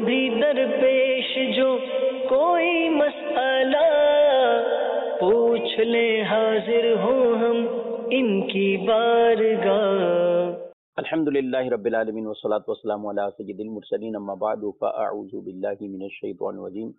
بھی درپیش جو کوئی مسئلہ پوچھ لے حاضر ہوں ہم ان کی بارگاہ۔ الحمدللہ رب العالمین والصلاة والسلام علی سید المرسلین اما بعد فاعوذ باللہ من الشیطان الرجیم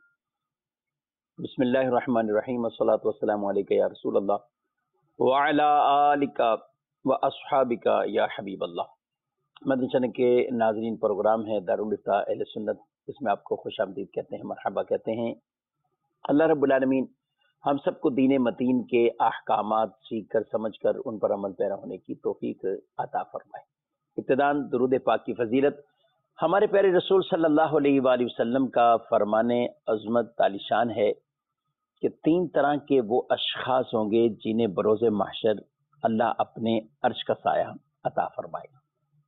بسم اللہ الرحمن الرحیم والصلاة والسلام علیکہ یا رسول اللہ وعلی آلک واصحابک یا حبیب اللہ۔ مدنی چینل کے ناظرین، پروگرام ہے دارالفتاح اہل سنت، اس میں آپ کو خوش آمدید کہتے ہیں، مرحبا کہتے ہیں۔ اللہ رب العالمین ہم سب کو دین متین کے احکامات سیکھ کر سمجھ کر ان پر عمل پیرا ہونے کی توفیق عطا فرمائے۔ ابتداً درود پاک کی فضیلت ہمارے پیارے رسول صلی اللہ علیہ وآلہ وسلم کا فرمان عظمت عالی شان ہے کہ 3 طرح کے وہ اشخاص ہوں گے جنہیں بروز محشر اللہ اپنے عرش کا سایہ عطا فرمائے گا۔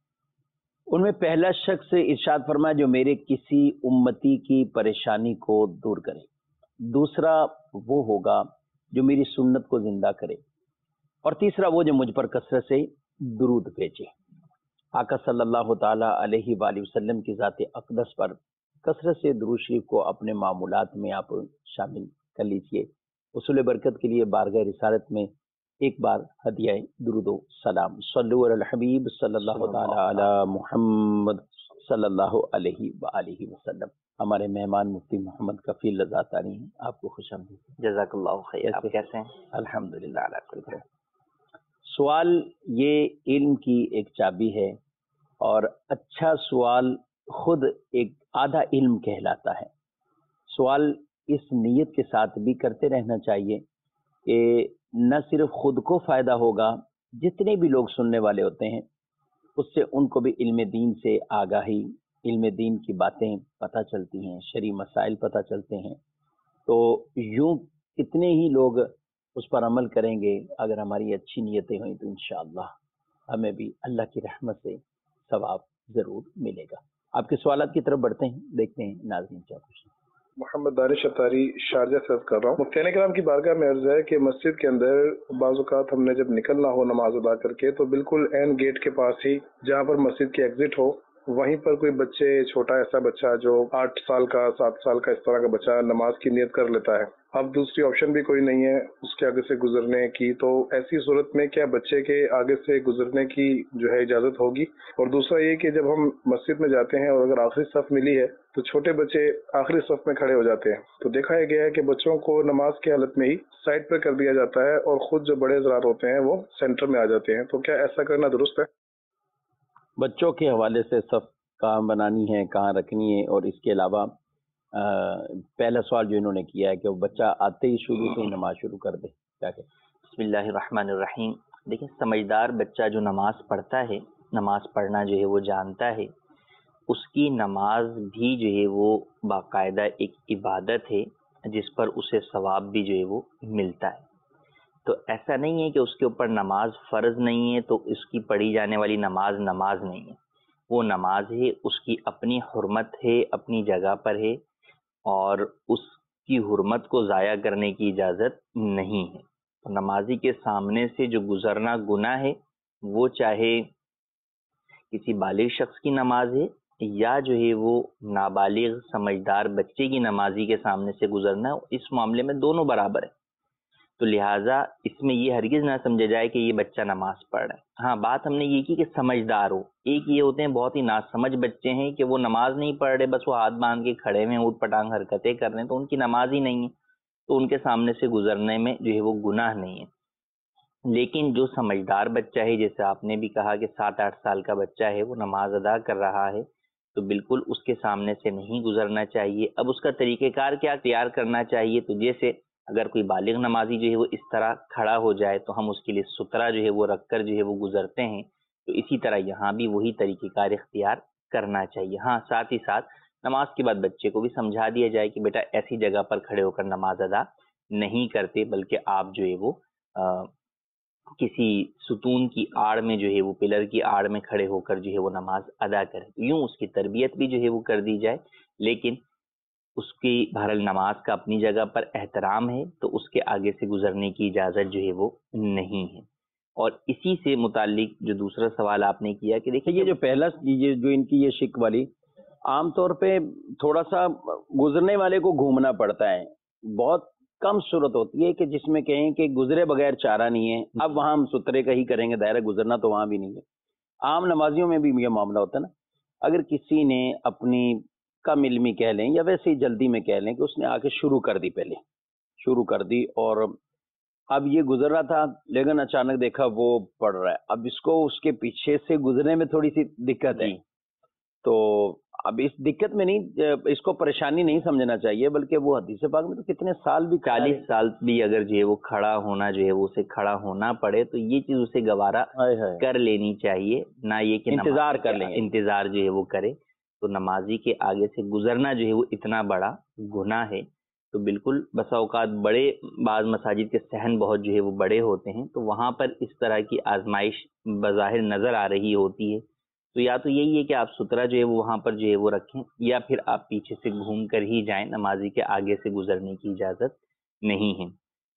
ان میں پہلا شخص ارشاد فرمایا جو میرے کسی امتی کی پریشانی کو دور کرے، دوسرا وہ ہوگا جو میری سنت کو زندہ کرے، اور تیسرا وہ جو مجھ پر کثرت سے درود بھیجے۔ آقا صلی اللہ تعالی علیہ وآلہ وسلم کی ذات اقدس پر کثرت سے درود شریف کو اپنے معمولات میں آپ شامل کر لیجئے۔ حصول برکت کے لیے بارگاہ رسالت میں ایک بار ہدیہ درود و سلام، صلو علی الحبیب صلی اللہ تعالی علی محمد صلی اللہ علیہ وآلہ وسلم۔ ہمارے مہمان مفتی محمد کفیل رضا ثانی ہیں، آپ کو خوش آمدید۔ جزاک اللہ خیر، آپ کیسے ہیں؟ الحمدللہ علی کل خیر۔ سوال یہ علم کی ایک چابی ہے، اور اچھا سوال خود ایک آدھا علم کہلاتا ہے۔ سوال اس نیت کے ساتھ بھی کرتے رہنا چاہیے کہ نہ صرف خود کو فائدہ ہوگا، جتنے بھی لوگ سننے والے ہوتے ہیں اس سے ان کو بھی علم دین سے آگاہی، علم دین کی باتیں پتہ چلتی ہیں، شرعی مسائل پتہ چلتے ہیں۔ تو یوں کتنے ہی لوگ اس پر عمل کریں گے، اگر ہماری اچھی نیتیں ہوئیں تو انشاءاللہ ہمیں بھی اللہ کی رحمت سے ثواب ضرور ملے گا۔ آپ کے سوالات کی طرف بڑھتے ہیں، دیکھتے ہیں ناظرین کیا کچھ۔ محمد دانش اتاری شارجہ سے عرض کر رہا ہوں، مفتیان کرام کی بارگاہ میں عرض ہے کہ مسجد کے اندر بعض اوقات ہم نے جب نکلنا ہو نماز ادا کر کے تو بالکل عین گیٹ کے پاس ہی جہاں پر مسجد کی ایگزٹ ہو، وہیں پر کوئی بچے، چھوٹا ایسا بچہ جو 8 سال کا 7 سال کا اس طرح کا بچہ نماز کی نیت کر لیتا ہے۔ اب دوسری آپشن بھی کوئی نہیں ہے اس کے آگے سے گزرنے کی، تو ایسی صورت میں کیا بچے کے آگے سے گزرنے کی جو ہے اجازت ہوگی؟ اور دوسرا یہ کہ جب ہم مسجد میں جاتے ہیں اور اگر آخری صف ملی ہے تو چھوٹے بچے آخری صف میں کھڑے ہو جاتے ہیں، تو دیکھا یہ گیا ہے کہ بچوں کو نماز کی حالت میں ہی سائڈ پہ کر دیا جاتا ہے اور خود جو بڑے حضرات ہوتے ہیں وہ سینٹر میں آ جاتے ہیں، تو کیا ایسا کرنا درست ہے؟ بچوں کے حوالے سے صف کہاں بنانی ہے، کہاں رکھنی ہے، اور اس کے علاوہ پہلا سوال جو انہوں نے کیا ہے کہ وہ بچہ آتے ہی شروع سے ہی نماز شروع کر دے، کیا کہ بسم اللہ الرحمن الرحیم۔ دیکھیں، سمجھدار بچہ جو نماز پڑھتا ہے، نماز پڑھنا جو ہے وہ جانتا ہے، اس کی نماز بھی جو ہے وہ باقاعدہ ایک عبادت ہے جس پر اسے ثواب بھی جو ہے وہ ملتا ہے۔ تو ایسا نہیں ہے کہ اس کے اوپر نماز فرض نہیں ہے تو اس کی پڑھی جانے والی نماز نماز نہیں ہے، وہ نماز ہے، اس کی اپنی حرمت ہے، اپنی جگہ پر ہے، اور اس کی حرمت کو ضائع کرنے کی اجازت نہیں ہے۔ تو نمازی کے سامنے سے جو گزرنا گناہ ہے، وہ چاہے کسی بالغ شخص کی نماز ہے یا جو ہے وہ نابالغ سمجھدار بچے کی نمازی کے سامنے سے گزرنا، اس معاملے میں دونوں برابر ہے۔ تو لہٰذا اس میں یہ ہرگز نہ سمجھا جائے کہ یہ بچہ نماز پڑھ رہا ہے۔ ہاں، بات ہم نے یہ کی کہ سمجھدار ہو۔ ایک یہ ہوتے ہیں بہت ہی ناسمجھ بچے ہیں کہ وہ نماز نہیں پڑھ رہے، بس وہ ہاتھ باندھ کے کھڑے ہوئے اوٹ پٹانگ حرکتیں کر رہے ہیں، تو ان کی نماز ہی نہیں ہے، تو ان کے سامنے سے گزرنے میں جو ہے وہ گناہ نہیں ہے۔ لیکن جو سمجھدار بچہ ہے، جیسے آپ نے بھی کہا کہ 7-8 سال کا بچہ ہے، وہ نماز ادا کر رہا ہے، تو بالکل اس کے سامنے سے نہیں گزرنا چاہیے۔ اب اس کا طریقہ کار کیا اختیار کرنا چاہیے؟ تو جیسے اگر کوئی بالغ نمازی جو ہے وہ اس طرح کھڑا ہو جائے تو ہم اس کے لیے سترہ جو ہے وہ رکھ کر جو ہے وہ گزرتے ہیں، تو اسی طرح یہاں بھی وہی طریقہ کار اختیار کرنا چاہیے۔ ہاں، ساتھ ہی ساتھ نماز کے بعد بچے کو بھی سمجھا دیا جائے کہ بیٹا ایسی جگہ پر کھڑے ہو کر نماز ادا نہیں کرتے، بلکہ آپ جو ہے وہ کسی ستون کی آڑ میں جو ہے وہ پلر کی آڑ میں کھڑے ہو کر جو ہے وہ نماز ادا کریں۔ یوں اس کی تربیت بھی جو ہے وہ کر دی جائے، لیکن اس کی بہرحال نماز کا اپنی جگہ پر احترام ہے، تو اس کے آگے سے گزرنے کی اجازت جو ہے وہ نہیں ہے۔ اور اسی سے متعلق جو دوسرا سوال آپ نے کیا کہ دیکھیے یہ جو پہلا جو ان کی یہ شک والی عام طور پہ تھوڑا سا گزرنے والے کو گھومنا پڑتا ہے. بہت کم صورت ہوتی ہے کہ جس میں کہیں کہ گزرے بغیر چارہ نہیں ہے. اب وہاں ہم سترے کا ہی کریں گے، دائرہ گزرنا تو وہاں بھی نہیں ہے. عام نمازیوں میں بھی یہ معاملہ ہوتا ہے نا. اگر کسی نے اپنی کم علمی کہہ لیں یا ویسے ہی جلدی میں کہہ لیں کہ اس نے آ کے شروع کر دی، پہلے شروع کر دی اور اب یہ گزر رہا تھا لیکن اچانک دیکھا وہ پڑ رہا ہے. اب اس کو اس کے پیچھے سے گزرنے میں تھوڑی سی دقت ہے. تو اب اس دقت میں نہیں، اس کو پریشانی نہیں سمجھنا چاہیے، بلکہ وہ حدیث پاک میں تو کتنے سال بھی 40 سال بھی اگر جو ہے وہ کھڑا ہونا جو ہے وہ اسے کھڑا ہونا پڑے تو یہ چیز اسے گوارا کر لینی چاہیے، نہ یہ کہ انتظار کر لیں، انتظار جو ہے وہ کرے. تو نمازی کے آگے سے گزرنا جو ہے وہ اتنا بڑا گناہ ہے. تو بالکل بسا اوقات بڑے بعض مساجد کے صحن بہت جو ہے وہ بڑے ہوتے ہیں، تو وہاں پر اس طرح کی آزمائش بظاہر نظر آ رہی ہوتی ہے. تو یا تو یہی ہے کہ آپ سترا جو ہے وہ وہاں پر جو ہے وہ رکھیں، یا پھر آپ پیچھے سے گھوم کر ہی جائیں. نمازی کے آگے سے گزرنے کی اجازت نہیں ہے.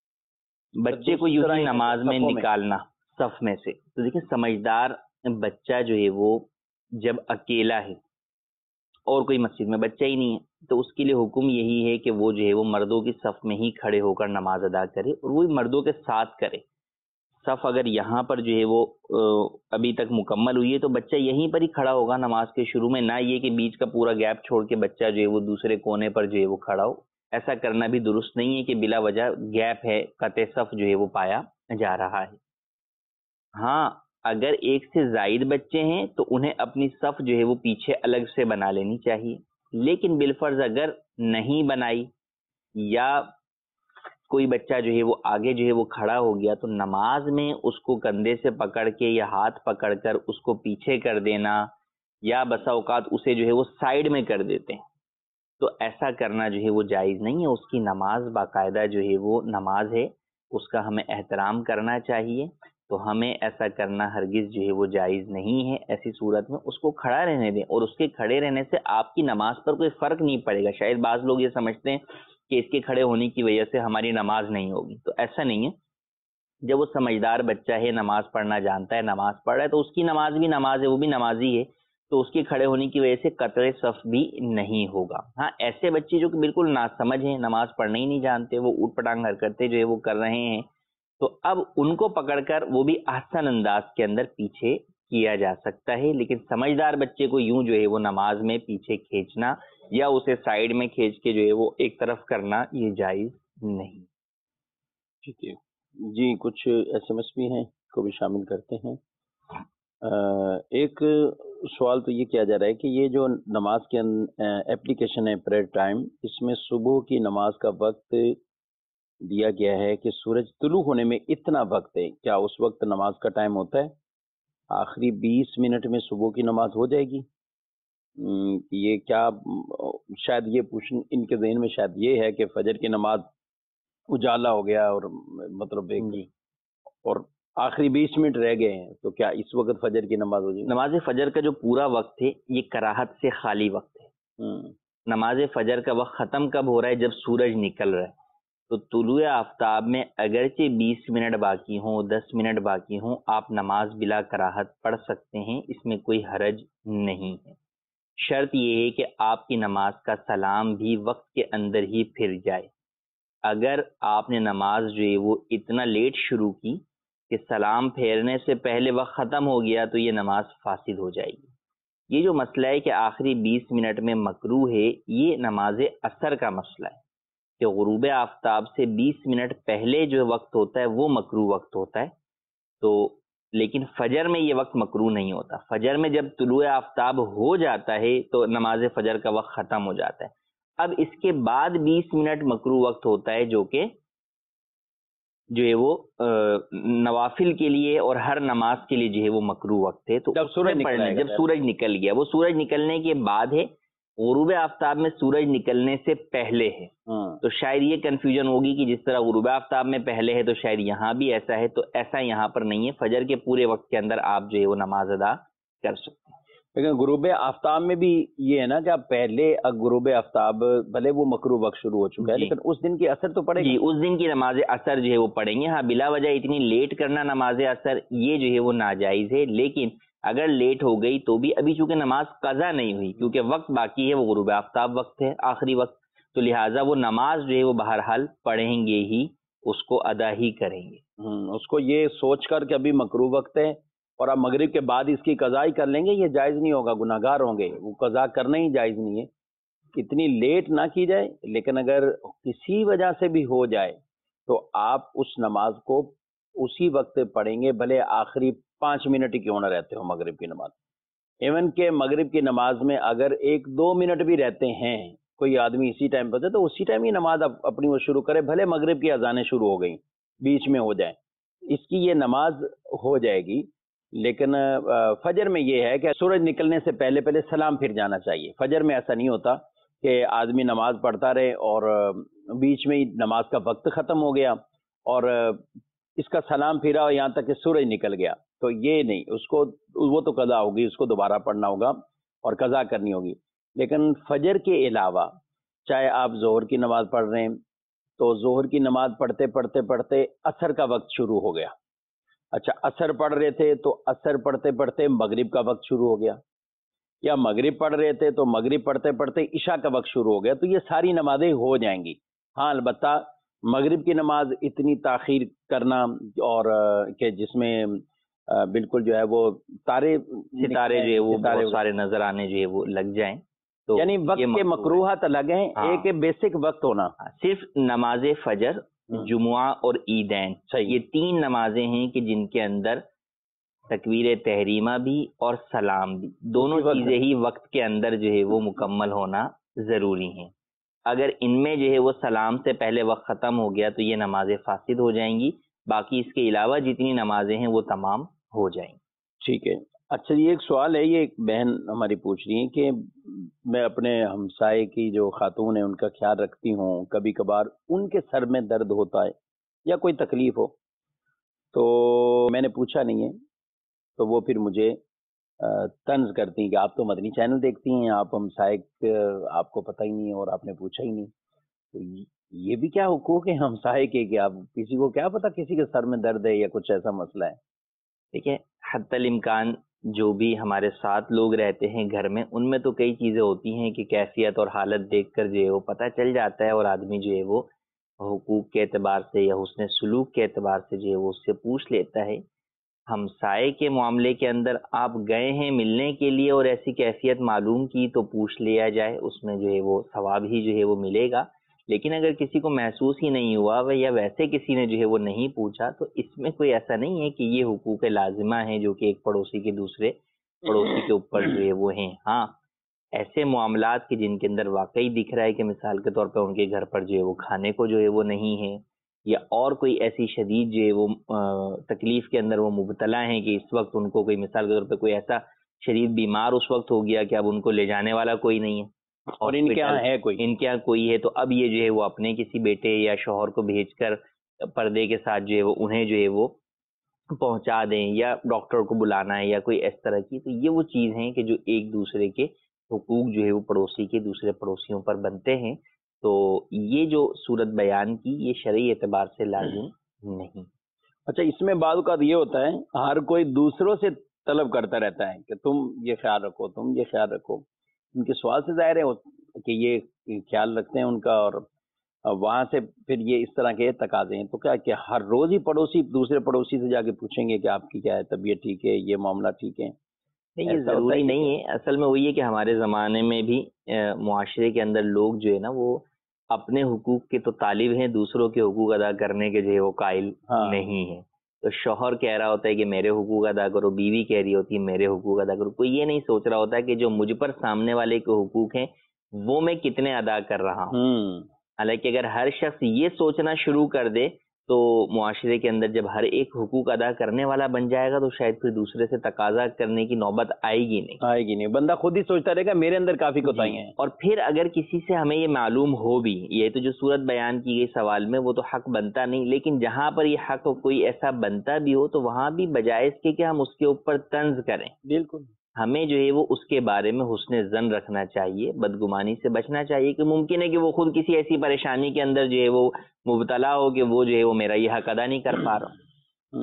بچے کو یوں ہی نماز میں نکالنا صف میں سے، تو دیکھیں سمجھدار بچہ جو ہے وہ جب اکیلا ہے اور کوئی مسجد میں بچہ ہی نہیں ہے تو اس کے لیے حکم یہی ہے کہ وہ جو ہے وہ مردوں کی صف میں ہی کھڑے ہو کر نماز ادا کرے، اور وہ مردوں کے ساتھ کرے. صف اگر یہاں پر جو ہے وہ ابھی تک مکمل ہوئی ہے تو بچہ یہیں پر ہی کھڑا ہوگا نماز کے شروع میں، نہ یہ کہ بیچ کا پورا گیپ چھوڑ کے بچہ جو ہے وہ دوسرے کونے پر جو ہے وہ کھڑا ہو. ایسا کرنا بھی درست نہیں ہے کہ بلا وجہ گیپ ہے، قطع صف جو ہے وہ پایا جا رہا ہے. ہاں اگر ایک سے زائد بچے ہیں تو انہیں اپنی صف جو ہے وہ پیچھے الگ سے بنا لینی چاہیے، لیکن بالفرض اگر نہیں بنائی یا کوئی بچہ جو ہے وہ آگے جو ہے وہ کھڑا ہو گیا تو نماز میں اس کو کندھے سے پکڑ کے یا ہاتھ پکڑ کر اس کو پیچھے کر دینا، یا بسا اوقات اسے جو ہے وہ سائیڈ میں کر دیتے ہیں، تو ایسا کرنا جو ہے وہ جائز نہیں ہے. اس کی نماز باقاعدہ جو ہے وہ نماز ہے، اس کا ہمیں احترام کرنا چاہیے. تو ہمیں ایسا کرنا ہرگز جو ہے وہ جائز نہیں ہے. ایسی صورت میں اس کو کھڑا رہنے دیں، اور اس کے کھڑے رہنے سے آپ کی نماز پر کوئی فرق نہیں پڑے گا. شاید بعض لوگ یہ سمجھتے ہیں کہ اس کے کھڑے ہونے کی وجہ سے ہماری نماز نہیں ہوگی، تو ایسا نہیں ہے. جب وہ سمجھدار بچہ ہے، نماز پڑھنا جانتا ہے، نماز پڑھ رہا ہے، تو اس کی نماز بھی نماز ہے، وہ بھی نمازی ہے، تو اس کے کھڑے ہونے کی وجہ سے قطع صف بھی نہیں ہوگا. ہاں ایسے بچے جو کہ بالکل ناسمجھ ہیں، نماز پڑھنے ہی نہیں جانتے، وہ اوٹ پٹانگ حرکتیں جو ہے وہ کر رہے ہیں، تو اب ان کو پکڑ کر وہ بھی احسن انداز کے اندر پیچھے کیا جا سکتا ہے. لیکن سمجھدار بچے کو یوں جو ہے وہ نماز میں پیچھے کھینچنا یا اسے سائیڈ میں کھینچ کے جو ہے وہ ایک طرف کرنا یہ جائز نہیں. ٹھیک ہے جی. کچھ ایس ایم ایس بھی ہیں کو بھی شامل کرتے ہیں. ایک سوال تو یہ کیا جا رہا ہے کہ یہ جو نماز کے اپلیکیشن ہے پریئر ٹائم، اس میں صبح کی نماز کا وقت دیا گیا ہے کہ سورج طلوع ہونے میں اتنا وقت ہے، کیا اس وقت نماز کا ٹائم ہوتا ہے؟ آخری 20 منٹ میں صبح کی نماز ہو جائے گی؟ یہ کیا شاید یہ پوچھن ان کے ذہن میں شاید یہ ہے کہ فجر کی نماز اجالا ہو گیا اور مطلب اور آخری 20 منٹ رہ گئے ہیں، تو کیا اس وقت فجر کی نماز ہو جائے گی؟ نماز فجر کا جو پورا وقت ہے یہ کراہت سے خالی وقت ہے. نماز فجر کا وقت ختم کب ہو رہا ہے؟ جب سورج نکل رہا ہے. تو طلوع آفتاب میں اگرچہ 20 منٹ باقی ہوں، 10 منٹ باقی ہوں، آپ نماز بلا کراہت پڑھ سکتے ہیں، اس میں کوئی حرج نہیں ہے. شرط یہ ہے کہ آپ کی نماز کا سلام بھی وقت کے اندر ہی پھر جائے. اگر آپ نے نماز جو ہے وہ اتنا لیٹ شروع کی کہ سلام پھیرنے سے پہلے وقت ختم ہو گیا تو یہ نماز فاسد ہو جائے گی. یہ جو مسئلہ ہے کہ آخری 20 منٹ میں مکروہ ہے، یہ نماز عصر کا مسئلہ ہے کہ غروب آفتاب سے 20 منٹ پہلے جو وقت ہوتا ہے وہ مکروہ وقت ہوتا ہے. تو لیکن فجر میں یہ وقت مکروہ نہیں ہوتا. فجر میں جب طلوع آفتاب ہو جاتا ہے تو نماز فجر کا وقت ختم ہو جاتا ہے. اب اس کے بعد 20 منٹ مکروہ وقت ہوتا ہے جو کہ جو ہے وہ نوافل کے لیے اور ہر نماز کے لیے جو ہے وہ مکروہ وقت ہے. تو جب سورج نکل گیا، وہ سورج نکلنے کے بعد ہے. غروب آفتاب میں سورج نکلنے سے پہلے ہے. تو شاید یہ کنفیوژن ہوگی کہ جس طرح غروب آفتاب میں پہلے ہے تو شاید یہاں بھی ایسا ہے، تو ایسا یہاں پر نہیں ہے. فجر کے پورے وقت کے اندر آپ جو ہے وہ نماز ادا کر سکتے ہیں. لیکن غروب آفتاب میں بھی یہ ہے نا کہ اب پہلے غروب آفتاب بھلے وہ مکروہ وقت شروع ہو چکا ہے لیکن اس دن کی اثر تو پڑے گا. جی اس دن کی نماز اثر جو ہے وہ پڑھیں گے. ہاں بلا وجہ اتنی لیٹ کرنا نماز اثر یہ جو ہے وہ ناجائز ہے، لیکن اگر لیٹ ہو گئی تو بھی ابھی چونکہ نماز قضا نہیں ہوئی کیونکہ وقت باقی ہے، وہ غروب آفتاب وقت ہے، آخری وقت، تو لہٰذا وہ نماز جو ہے وہ بہرحال پڑھیں گے ہی، اس کو ادا ہی کریں گے. اس کو یہ سوچ کر کہ ابھی مکروہ وقت ہے اور اب مغرب کے بعد اس کی قضا ہی کر لیں گے، یہ جائز نہیں ہوگا، گناہ گار ہوں گے. وہ قضا کرنا ہی جائز نہیں ہے، اتنی لیٹ نہ کی جائے. لیکن اگر کسی وجہ سے بھی ہو جائے تو آپ اس نماز کو اسی وقت پڑھیں گے، بھلے آخری 5 منٹ ہی کیوں نہ رہتے ہو مغرب کی نماز. ایون کہ مغرب کی نماز میں اگر 1-2 منٹ بھی رہتے ہیں، کوئی آدمی اسی ٹائم پہ تو اسی ٹائم ہی نماز اپنی وہ شروع کرے، بھلے مغرب کی اذانیں شروع ہو گئیں بیچ میں ہو جائیں، اس کی یہ نماز ہو جائے گی. لیکن فجر میں یہ ہے کہ سورج نکلنے سے پہلے پہلے سلام پھر جانا چاہیے. فجر میں ایسا نہیں ہوتا کہ آدمی نماز پڑھتا رہے اور بیچ میں ہی نماز کا وقت ختم ہو گیا اور اس کا سلام پھرا یہاں تک کہ سورج نکل گیا، تو یہ نہیں، اس کو وہ تو قضا ہوگی، اس کو دوبارہ پڑھنا ہوگا اور قضا کرنی ہوگی. لیکن فجر کے علاوہ چاہے آپ ظہر کی نماز پڑھ رہے ہیں تو ظہر کی نماز پڑھتے پڑھتے پڑھتے عصر کا وقت شروع ہو گیا. اچھا عصر پڑھ رہے تھے تو عصر پڑھتے پڑھتے مغرب کا وقت شروع ہو گیا، یا مغرب پڑھ رہے تھے تو مغرب پڑھتے پڑھتے عشاء کا وقت شروع ہو گیا، تو یہ ساری نمازیں ہو جائیں گی. ہاں البتہ مغرب کی نماز اتنی تاخیر کرنا اور کہ جس میں بالکل جو ہے وہ ستارے جو ہے وہ بہت سارے نظر آنے جو ہے وہ لگ جائیں، تو یعنی وقت کے مکروہات الگ ہیں. ایک بیسک وقت ہونا، صرف نماز فجر، جمعہ اور عیدین، یہ 3 نمازیں ہیں کہ جن کے اندر تکبیر تحریمہ بھی اور سلام بھی دونوں چیزیں ہی وقت کے اندر جو ہے وہ مکمل ہونا ضروری ہیں. اگر ان میں جو ہے وہ سلام سے پہلے وقت ختم ہو گیا تو یہ نمازیں فاسد ہو جائیں گی، باقی اس کے علاوہ جتنی نمازیں ہیں وہ تمام ہو جائیں گی. ٹھیک ہے. اچھا یہ ایک سوال ہے، یہ ایک بہن ہماری پوچھ رہی ہیں کہ میں اپنے ہمسائے کی جو خاتون ہیں ان کا خیال رکھتی ہوں، کبھی کبھار ان کے سر میں درد ہوتا ہے یا کوئی تکلیف ہو تو میں نے پوچھا نہیں ہے، تو وہ پھر مجھے طنز کرتی ہیں کہ آپ تو مدنی چینل دیکھتی ہیں، آپ ہمسائے آپ کو پتہ ہی نہیں اور آپ نے پوچھا ہی نہیں. تو یہ بھی کیا حقوق ہے ہمسائے کے کہ آپ کسی کو کیا پتا کسی کے سر میں درد ہے یا کچھ ایسا مسئلہ ہے. دیکھیں حتی الامکان جو بھی ہمارے ساتھ لوگ رہتے ہیں گھر میں، ان میں تو کئی چیزیں ہوتی ہیں کہ کیفیت اور حالت دیکھ کر جو ہے وہ پتہ چل جاتا ہے، اور آدمی جو ہے وہ حقوق کے اعتبار سے یا حسن سلوک کے اعتبار سے جو ہے وہ اس سے پوچھ لیتا ہے. ہمسائے کے معاملے کے اندر آپ گئے ہیں ملنے کے لیے اور ایسی کیفیت معلوم کی تو پوچھ لیا جائے، اس میں جو ہے وہ ثواب ہی جو ہے وہ ملے گا. لیکن اگر کسی کو محسوس ہی نہیں ہوا یا ویسے کسی نے جو ہے وہ نہیں پوچھا تو اس میں کوئی ایسا نہیں ہے کہ یہ حقوق لازمہ ہیں جو کہ ایک پڑوسی کے دوسرے پڑوسی کے اوپر جو ہے وہ ہیں. ہاں ایسے معاملات کے جن کے اندر واقعی دکھ رہا ہے کہ مثال کے طور پر ان کے گھر پر جو ہے وہ کھانے کو جو ہے وہ نہیں ہے، یا اور کوئی ایسی شدید جو ہے وہ تکلیف کے اندر وہ مبتلا ہیں کہ اس وقت ان کو کوئی مثال کے طور پہ کوئی ایسا شدید بیمار اس وقت ہو گیا کہ اب ان کو لے جانے والا کوئی نہیں ہے اور ان کے یہاں کوئی ہے، تو اب یہ جو ہے وہ اپنے کسی بیٹے یا شوہر کو بھیج کر پردے کے ساتھ جو ہے وہ انہیں جو ہے وہ پہنچا دیں، یا ڈاکٹر کو بلانا ہے یا کوئی اس طرح کی. تو یہ وہ چیز ہیں کہ جو ایک دوسرے کے حقوق جو ہے وہ پڑوسی کے دوسرے پڑوسیوں پر بنتے ہیں. تو یہ جو صورت بیان کی یہ شرعی اعتبار سے لازم نہیں. اچھا اس میں بعض اوقات یہ ہوتا ہے ہر کوئی دوسروں سے طلب کرتا رہتا ہے کہ تم یہ خیال رکھو، تم یہ خیال رکھو. ان کے سوال سے ظاہر ہے کہ یہ خیال رکھتے ہیں ان کا، اور وہاں سے پھر یہ اس طرح کے تقاضے ہیں. تو کیا کہ ہر روز ہی پڑوسی دوسرے پڑوسی سے جا کے پوچھیں گے کہ آپ کی کیا ہے طبیعت، ٹھیک ہے، یہ معاملہ ٹھیک ہے؟ نہیں یہ ضروری نہیں ہے. اصل میں وہی ہے کہ ہمارے زمانے میں بھی معاشرے کے اندر لوگ جو ہے نا وہ اپنے حقوق کے تو طالب ہیں، دوسروں کے حقوق ادا کرنے کے جو ہے وہ قائل نہیں ہیں. تو شوہر کہہ رہا ہوتا ہے کہ میرے حقوق ادا کرو، بیوی کہہ رہی ہوتی ہے میرے حقوق ادا کرو. کوئی یہ نہیں سوچ رہا ہوتا کہ جو مجھ پر سامنے والے کے حقوق ہیں وہ میں کتنے ادا کر رہا ہوں. حالانکہ اگر ہر شخص یہ سوچنا شروع کر دے تو معاشرے کے اندر جب ہر ایک حقوق ادا کرنے والا بن جائے گا تو شاید پھر دوسرے سے تقاضا کرنے کی نوبت آئے گی نہیں. بندہ خود ہی سوچتا رہے گا میرے اندر کافی کوتاہی ہیں. اور پھر اگر کسی سے ہمیں یہ معلوم ہو بھی، یہ تو جو صورت بیان کی گئی سوال میں وہ تو حق بنتا نہیں، لیکن جہاں پر یہ حق کوئی ایسا بنتا بھی ہو تو وہاں بھی بجائے اس کے کہ ہم اس کے اوپر طنز کریں، بالکل ہمیں جو ہے وہ اس کے بارے میں حسن ظن رکھنا چاہیے، بدگمانی سے بچنا چاہیے کہ ممکن ہے کہ وہ خود کسی ایسی پریشانی کے اندر جو ہے وہ مبتلا ہو کہ وہ جو ہے وہ میرا یہ حق ادا نہیں کر پا رہا،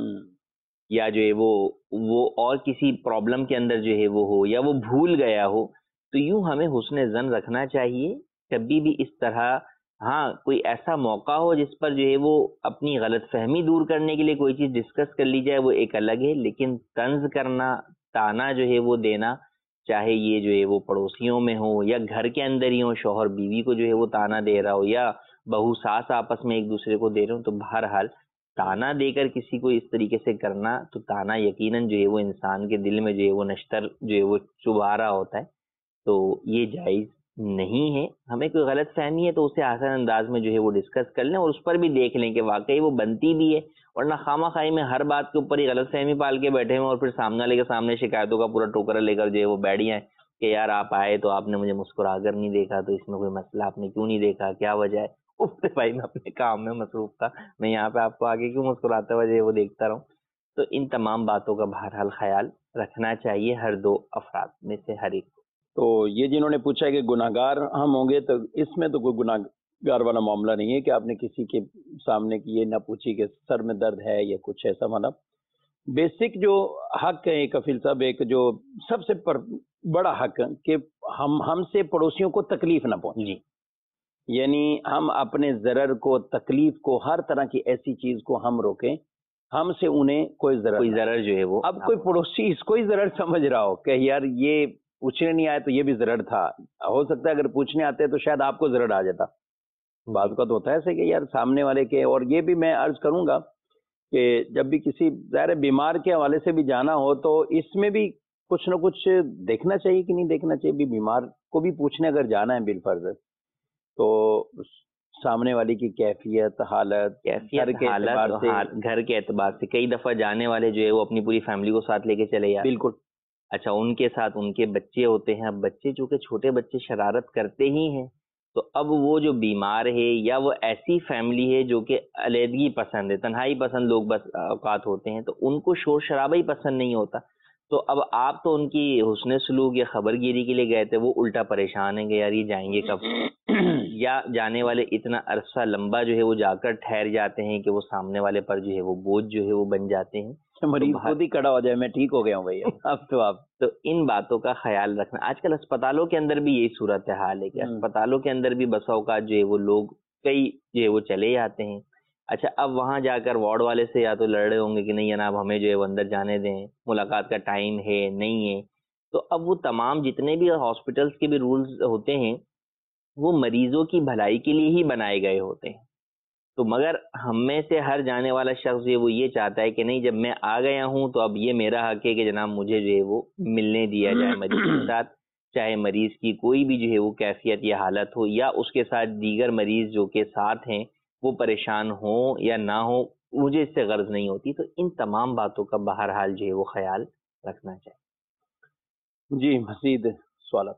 یا جو ہے وہ اور کسی پرابلم کے اندر جو ہے وہ ہو، یا وہ بھول گیا ہو. تو یوں ہمیں حسن ظن رکھنا چاہیے. کبھی بھی اس طرح ہاں کوئی ایسا موقع ہو جس پر جو ہے وہ اپنی غلط فہمی دور کرنے کے لیے کوئی چیز ڈسکس کر لی جائے وہ ایک الگ ہے، لیکن طنز کرنا، تانا جو ہے وہ دینا، چاہے یہ جو ہے وہ پڑوسیوں میں ہو یا گھر کے اندر ہی ہو، شوہر بیوی کو جو ہے وہ تانا دے رہا ہو یا بہو ساس آپس میں ایک دوسرے کو دے رہے ہوں، تو بہرحال تانا دے کر کسی کو اس طریقے سے کرنا، تو تانا یقیناً جو ہے وہ انسان کے دل میں جو ہے وہ نشتر جو ہے وہ چبھا رہا ہوتا ہے، تو یہ جائز نہیں ہے. ہمیں کوئی غلط فہمی ہے تو اسے آسان انداز میں جو ہے وہ ڈسکس کر لیں اور اس پر بھی دیکھ لیں کہ واقعی وہ بنتی بھی ہے، ورنہ خواہ خواہی میں ہر بات کے اوپر ہی غلط فہمی پال کے بیٹھے ہیں اور پھر سامنے والے کے سامنے شکایتوں کا پورا ٹوکرا لے کر جو ہے وہ بیٹھ جائیں کہ یار آپ آئے تو آپ نے مجھے مسکرا کر نہیں دیکھا، تو اس میں کوئی مسئلہ آپ نے کیوں نہیں دیکھا، کیا وجہ ہے؟ بھائی میں اپنے کام میں مصروف تھا، میں یہاں پہ آپ کو آگے کیوں مسکراتے ہوئے وہ دیکھتا رہوں. تو ان تمام باتوں کا بہرحال خیال رکھنا چاہیے ہر دو افراد میں سے ہر ایک. تو یہ جنہوں نے پوچھا ہے کہ گناہ گار ہم ہوں گے، تو اس میں تو کوئی گناہ گار والا معاملہ نہیں ہے کہ آپ نے کسی کے سامنے کی یہ نہ پوچھی کہ سر میں درد ہے یا کچھ ایسا. مطلب بیسک جو حق ہے کفیل صاحب، ایک جو سب سے بڑا حق کہ ہم سے پڑوسیوں کو تکلیف نہ پہنچے. جی، یعنی ہم اپنے ضرر کو، تکلیف کو، ہر طرح کی ایسی چیز کو ہم روکیں، ہم سے انہیں کوئی ضرر جو ہے وہ. اب کوئی پڑوسی اس کو ہی ضرر سمجھ رہا ہو کہ یار یہ پوچھنے نہیں آئے تو یہ بھی ضرر تھا، ہو سکتا ہے اگر پوچھنے آتے تو شاید آپ کو ضرر آ جاتا. بعض کا تو ہوتا ہے ایسے کہ یار سامنے والے کے. اور یہ بھی میں عرض کروں گا کہ جب بھی کسی ظاہر بیمار کے حوالے سے بھی جانا ہو تو اس میں بھی کچھ نہ کچھ دیکھنا چاہیے کہ نہیں دیکھنا چاہیے. بھی بیمار کو بھی پوچھنے اگر جانا ہے بالفرض تو سامنے والی کی کیفیت، حالت گھر کے اعتبار سے کئی دفعہ جانے والے جو ہے وہ اپنی پوری فیملی کو ساتھ لے کے چلے جاتے. بالکل. اچھا، ان کے ساتھ ان کے بچے ہوتے ہیں. اب بچے چونکہ چھوٹے بچے شرارت کرتے ہی ہیں، تو اب وہ جو بیمار ہے یا وہ ایسی فیملی ہے جو کہ علیحدگی پسند ہے، تنہائی پسند لوگ بس اوقات ہوتے ہیں، تو ان کو شور شرابہ ہی پسند نہیں ہوتا. تو اب آپ تو ان کی حسن سلوک یا خبر گیری کے لیے گئے تھے، وہ الٹا پریشان ہیں کہ یار یہ جائیں گے کب، یا جانے والے اتنا عرصہ لمبا جو ہے وہ جا کر ٹھہر جاتے ہیں کہ وہ سامنے والے پر جو ہے وہ بوجھ جو ہے وہ بن جاتے ہیں. مریض خود ہی کھڑا ہو جائے میں ٹھیک ہو گیا ہوں بھائی اب تو ان باتوں کا خیال رکھنا. آج کل اسپتالوں کے اندر بھی یہی صورتحال ہے کہ اسپتالوں کے اندر بھی بسا اوقات جو ہے وہ لوگ کئی جو ہے وہ چلے جاتے ہیں. اچھا، اب وہاں جا کر وارڈ والے سے یا تو لڑ رہے ہوں گے کہ نہیں جناب ہمیں جو ہے وہ اندر جانے دیں، ملاقات کا ٹائم ہے نہیں ہے. تو اب وہ تمام جتنے بھی ہاسپٹلس کے بھی رولز ہوتے ہیں وہ مریضوں کی بھلائی کے لیے ہی بنائے گئے ہوتے ہیں. تو مگر ہم میں سے ہر جانے والا شخص جو ہے وہ یہ چاہتا ہے کہ نہیں جب میں آ گیا ہوں تو اب یہ میرا حق ہے کہ جناب مجھے جو ہے وہ ملنے دیا جائے مریض کے ساتھ، چاہے مریض کی کوئی بھی جو ہے وہ کیفیت یا حالت ہو، یا اس کے ساتھ دیگر مریض جو کہ ساتھ ہیں وہ پریشان ہوں یا نہ ہو، مجھے اس سے غرض نہیں ہوتی. تو ان تمام باتوں کا بہرحال جو ہے وہ خیال رکھنا چاہیے. جی، مزید سوالات.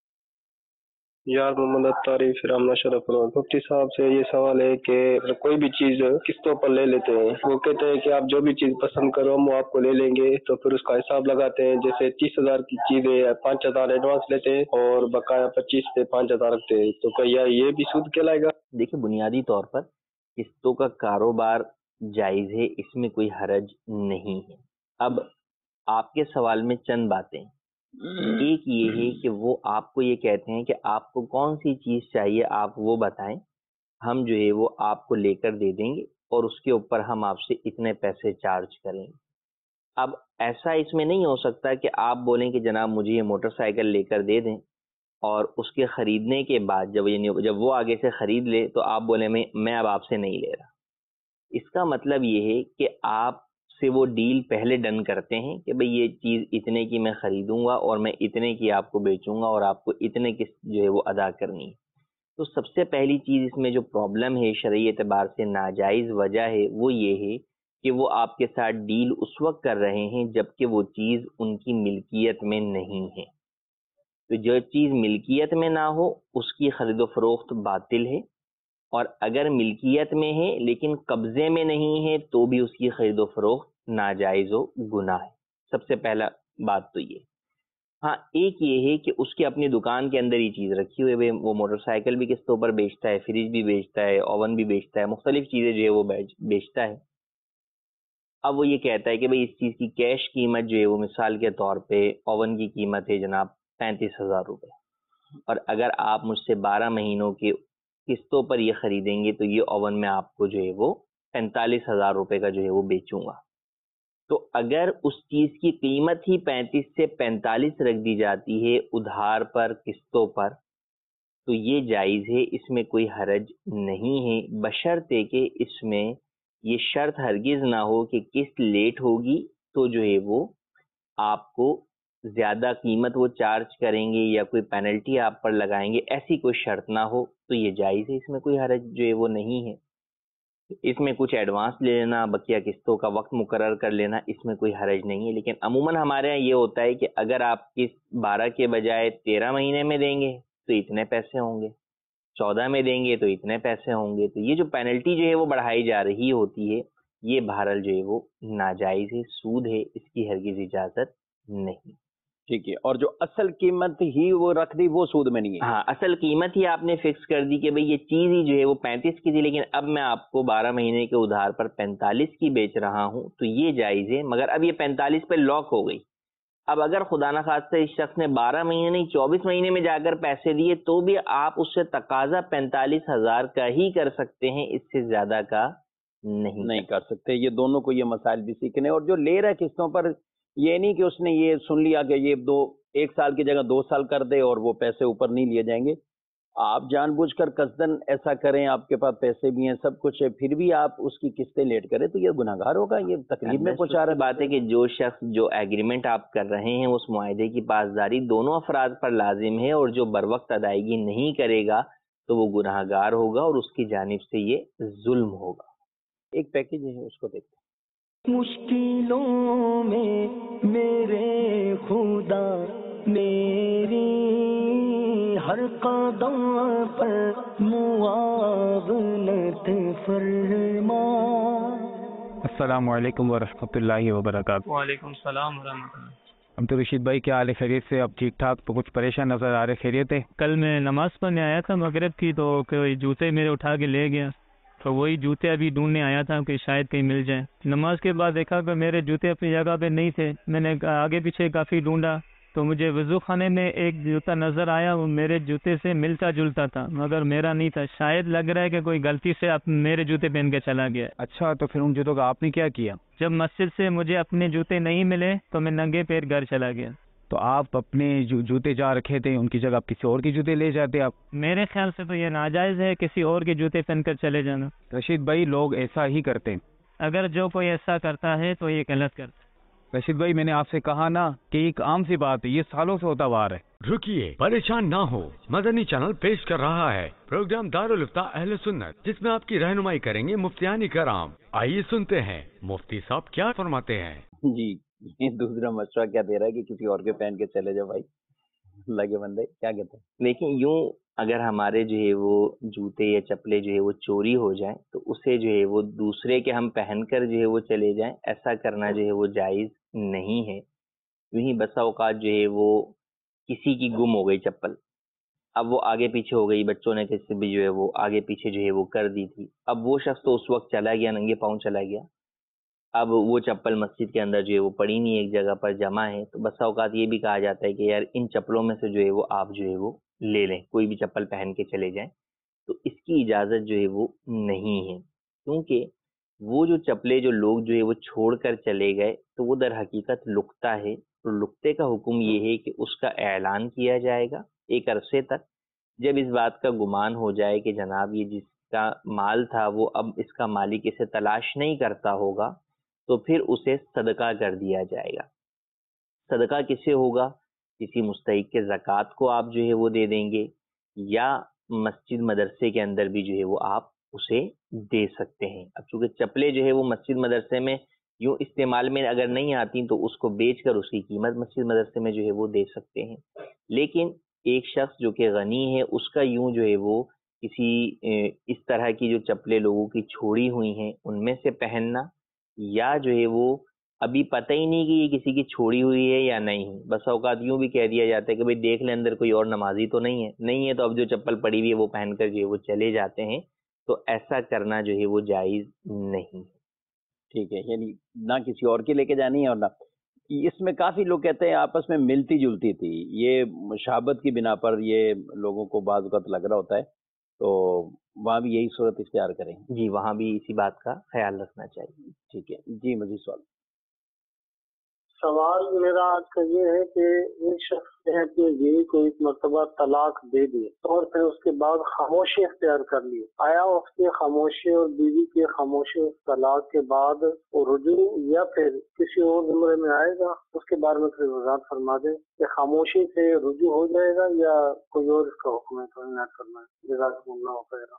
یار محمد اتاری فرامنا شرف مفتی صاحب سے یہ سوال ہے کہ کوئی بھی چیز قسطوں پر لے لیتے ہیں، وہ کہتے ہیں کہ آپ جو بھی چیز پسند کرو ہم وہ آپ کو لے لیں گے، تو پھر اس کا حساب لگاتے ہیں. جیسے 30,000 کی چیز ہے 5,000 ایڈوانس لیتے ہیں اور بقایا 25 سے 5,000 رکھتے ہیں، تو کیا یہ بھی سود کہلائے گا؟ دیکھیں، بنیادی طور پر قسطوں کا کاروبار جائز ہے، اس میں کوئی حرج نہیں ہے. اب آپ کے سوال میں چند باتیں، ایک یہ ہے کہ وہ آپ کو یہ کہتے ہیں کہ آپ کو کون سی چیز چاہیے آپ وہ بتائیں، ہم جو ہے وہ آپ کو لے کر دے دیں گے اور اس کے اوپر ہم آپ سے اتنے پیسے چارج کریں گے. اب ایسا اس میں نہیں ہو سکتا کہ آپ بولیں کہ جناب مجھے یہ موٹر سائیکل لے کر دے دیں اور اس کے خریدنے کے بعد جب وہ آگے سے خرید لے تو آپ بولیں میں اب آپ سے نہیں لے رہا. اس کا مطلب یہ ہے کہ آپ سے وہ ڈیل پہلے ڈن کرتے ہیں کہ بھئی یہ چیز اتنے کی میں خریدوں گا اور میں اتنے کی آپ کو بیچوں گا اور آپ کو اتنے کی جو ہے وہ ادا کرنی ہے. تو سب سے پہلی چیز اس میں جو پرابلم ہے شرعی اعتبار سے ناجائز وجہ ہے وہ یہ ہے کہ وہ آپ کے ساتھ ڈیل اس وقت کر رہے ہیں جبکہ وہ چیز ان کی ملکیت میں نہیں ہے. تو جو چیز ملکیت میں نہ ہو اس کی خرید و فروخت باطل ہے، اور اگر ملکیت میں ہے لیکن قبضے میں نہیں ہے تو بھی اس کی خرید و فروخت ناجائز و گناہ ہے. سب سے پہلا بات تو یہ. ہاں ایک یہ ہے کہ اس کی اپنی دکان کے اندر ہی چیز رکھی ہوئی ہے، وہ موٹر سائیکل بھی قسطوں پر بیچتا ہے، فریج بھی بیچتا ہے، اوون بھی بیچتا ہے، مختلف چیزیں جو ہے وہ بیچتا ہے۔ اب وہ یہ کہتا ہے کہ بھئی اس چیز کی کیش قیمت جو ہے وہ مثال کے طور پہ اوون کی قیمت ہے جناب 35,000 روپے، اور اگر آپ مجھ سے 12 مہینوں کی قسطوں پر یہ خریدیں گے تو یہ اوون میں آپ کو جو ہے وہ 45,000 روپے کا جو ہے وہ بیچوں گا۔ تو اگر اس چیز کی قیمت ہی 35 سے 45 رکھ دی جاتی ہے ادھار پر قسطوں پر تو یہ جائز ہے، اس میں کوئی حرج نہیں ہے، بشرطے کہ اس میں یہ شرط ہرگز نہ ہو کہ قسط لیٹ ہوگی تو جو ہے وہ آپ کو زیادہ قیمت وہ چارج کریں گے یا کوئی پینلٹی آپ پر لگائیں گے، ایسی کوئی شرط نہ ہو تو یہ جائز ہے، اس میں کوئی حرج جو ہے وہ نہیں ہے۔ اس میں کچھ ایڈوانس لے لینا، بقیہ قسطوں کا وقت مقرر کر لینا، اس میں کوئی حرج نہیں ہے، لیکن عموماً ہمارے یہاں یہ ہوتا ہے کہ اگر آپ قسط 12 کے بجائے 13 مہینے میں دیں گے تو اتنے پیسے ہوں گے، 14 میں دیں گے تو اتنے پیسے ہوں گے، تو یہ جو پینلٹی جو ہے وہ بڑھائی جا رہی ہوتی ہے یہ بہرحال جو ہے وہ ناجائز ہے، سود ہے، اس کی ہرگز اجازت نہیں۔ ٹھیک ہے، اور جو اصل قیمت ہی وہ رکھ دی وہ سود میں نہیں ہے؟ ہاں اصل قیمت ہی آپ نے فکس کر دی کہ بھئی یہ چیز ہی جو ہے وہ 35 کی تھی لیکن اب میں آپ کو 12 مہینے کے ادھار پر 45 کی بیچ رہا ہوں تو یہ جائز ہے، مگر اب یہ 45 پہ لاک ہو گئی۔ اب اگر خدا نخواستہ اس شخص نے 12 مہینے نہیں 24 مہینے میں جا کر پیسے دیے تو بھی آپ اس سے تقاضا 45,000 کا ہی کر سکتے ہیں، اس سے زیادہ کا نہیں کر سکتے۔ یہ دونوں کو یہ مسائل بھی سیکھنے، اور جو لے رہا قسطوں پر یہ نہیں کہ اس نے یہ سن لیا کہ یہ 1 سال کی جگہ 2 سال کر دے اور وہ پیسے اوپر نہیں لیے جائیں گے۔ آپ جان بوجھ کر قصدن ایسا کریں، آپ کے پاس پیسے بھی ہیں سب کچھ ہے، پھر بھی آپ اس کی قسطیں لیٹ کریں تو یہ گناہ گار ہوگا، یہ تکلیف میں پہنچا رہا ہے۔ بات ہے کہ جو شخص جو ایگریمنٹ آپ کر رہے ہیں اس معاہدے کی پاسداری دونوں افراد پر لازم ہے، اور جو بر وقت ادائیگی نہیں کرے گا تو وہ گناہ گار ہوگا اور اس کی جانب سے یہ ظلم ہوگا۔ ایک پیکیج ہے اس کو دیکھتے ہیں۔ مشکلوں میں میرے خدا میری ہر قدم پر معاونت فرما۔ السلام علیکم ورحمۃ اللہ وبرکاتہ۔ وعلیکم السلام ورحمۃ اللہ۔ عبد الرشید بھائی، کیا حال ہے؟ خیریت سے؟ اب ٹھیک ٹھاک؟ تو کچھ پریشان نظر آ رہے، خیریت ہے؟ کل میں نماز پڑھنے آیا تھا مغرب کی تو کوئی جوتے میرے اٹھا کے لے گیا، تو وہی جوتے ابھی ڈھونڈنے آیا تھا کہ شاید کہیں مل جائیں۔ نماز کے بعد دیکھا کہ میرے جوتے اپنی جگہ پہ نہیں تھے، میں نے آگے پیچھے کافی ڈھونڈا تو مجھے وضو خانے میں ایک جوتا نظر آیا، وہ میرے جوتے سے ملتا جلتا تھا مگر میرا نہیں تھا۔ شاید لگ رہا ہے کہ کوئی غلطی سے میرے جوتے پہن کے چلا گیا۔ اچھا، تو پھر ان جوتوں کا آپ نے کیا کیا؟ جب مسجد سے مجھے اپنے جوتے نہیں ملے تو میں ننگے پیر گھر چلا گیا۔ تو آپ اپنے جوتے جہاں رکھے تھے ان کی جگہ آپ کسی اور کے جوتے لے جاتے آپ؟ میرے خیال سے تو یہ ناجائز ہے کسی اور کے جوتے پہن کر چلے جانا۔ رشید بھائی، لوگ ایسا ہی کرتے ہیں۔ اگر جو کوئی ایسا کرتا ہے تو یہ غلط کرتا ہے۔ رشید بھائی، میں نے آپ سے کہا نا کہ ایک عام سی بات ہے، یہ سالوں سے ہوتا ہوا ہے۔ رکیے، پریشان نہ ہو، مدنی چینل پیش کر رہا ہے پروگرام دارالفتہ اہل سنت، جس میں آپ کی رہنمائی کریں گے مفتیان کرام۔ آئیے سنتے ہیں مفتی صاحب کیا فرماتے ہیں۔ جی، یہ دوسرا مشورہ کیا دے رہا ہے کہ کسی اور کے پہن کے چلے جاؤ بھائی، اللہ کے بندے کیا کہتے ہیں؟ لیکن یوں اگر ہمارے جو ہے وہ جوتے یا چپلے جو ہے وہ چوری ہو جائیں تو اسے جو ہے وہ دوسرے کے ہم پہن کر جو ہے وہ چلے جائیں، ایسا کرنا جو ہے وہ جائز نہیں ہے۔ یوں ہی بسا اوقات جو ہے وہ کسی کی گم ہو گئی چپل، اب وہ آگے پیچھے ہو گئی، بچوں نے کسی بھی جو ہے وہ آگے پیچھے جو ہے وہ کر دی تھی، اب وہ شخص تو اس وقت چلا گیا، ننگے پاؤں چلا گیا، اب وہ چپل مسجد کے اندر جو ہے وہ پڑی نہیں ایک جگہ پر جمع ہے، تو بسا اوقات یہ بھی کہا جاتا ہے کہ یار ان چپلوں میں سے جو ہے وہ آپ جو ہے وہ لے لیں، کوئی بھی چپل پہن کے چلے جائیں، تو اس کی اجازت جو ہے وہ نہیں ہے، کیونکہ وہ جو چپلے جو لوگ جو ہے وہ چھوڑ کر چلے گئے تو وہ در حقیقت لقطہ ہے، تو لقطے کا حکم یہ ہے کہ اس کا اعلان کیا جائے گا ایک عرصے تک، جب اس بات کا گمان ہو جائے کہ جناب یہ جس کا مال تھا وہ اب اس کا مالک اسے تلاش نہیں کرتا ہوگا تو پھر اسے صدقہ کر دیا جائے گا۔ صدقہ کسے ہوگا؟ کسی مستحق کے زکوٰۃ کو آپ جو ہے وہ دے دیں گے، یا مسجد مدرسے کے اندر بھی جو ہے وہ آپ اسے دے سکتے ہیں۔ اب چونکہ چپلے جو ہے وہ مسجد مدرسے میں یوں استعمال میں اگر نہیں آتی تو اس کو بیچ کر اس کی قیمت مسجد مدرسے میں جو ہے وہ دے سکتے ہیں، لیکن ایک شخص جو کہ غنی ہے اس کا یوں جو ہے وہ کسی اس طرح کی جو چپلے لوگوں کی چھوڑی ہوئی ہیں ان میں سے پہننا، یا جو ہے وہ ابھی پتہ ہی نہیں کہ یہ کسی کی چھوڑی ہوئی ہے یا نہیں. بس اوقات یوں بھی کہہ دیا جاتا ہے کہ بھئی دیکھ لیں اندر کوئی اور نمازی تو نہیں ہے تو اب جو چپل پڑی ہوئی ہے وہ پہن کر جو ہے وہ چلے جاتے ہیں. تو ایسا کرنا جو ہے وہ جائز نہیں. ٹھیک ہے، یعنی نہ کسی اور کے لے کے جانی ہے اور نہ اس میں کافی لوگ کہتے ہیں آپس میں ملتی جلتی تھی، یہ مشابت کی بنا پر یہ لوگوں کو بعض اوقات لگ رہا ہوتا ہے، تو وہاں بھی یہی صورت اختیار کریں. جی وہاں بھی اسی بات کا خیال رکھنا چاہیے. ٹھیک ہے جی، مزید سوال. سوال میرا آج کا یہ ہے کہ ایک شخص نے اپنی بیوی کو ایک مرتبہ طلاق دے دی اور پھر اس کے بعد خاموشی اختیار کر لی. آیا اس کی خاموشی اور بیوی کی خاموشی اس طلاق کے بعد وہ رجوع یا پھر کسی اور زمرے میں آئے گا؟ اس کے بارے میں پھر وضاحت فرما دیں کہ خاموشی سے رجوع ہو جائے گا یا کوئی اور اس کا حکم ہے تو عنایت فرمائیں. جزاکم اللہ خیرا.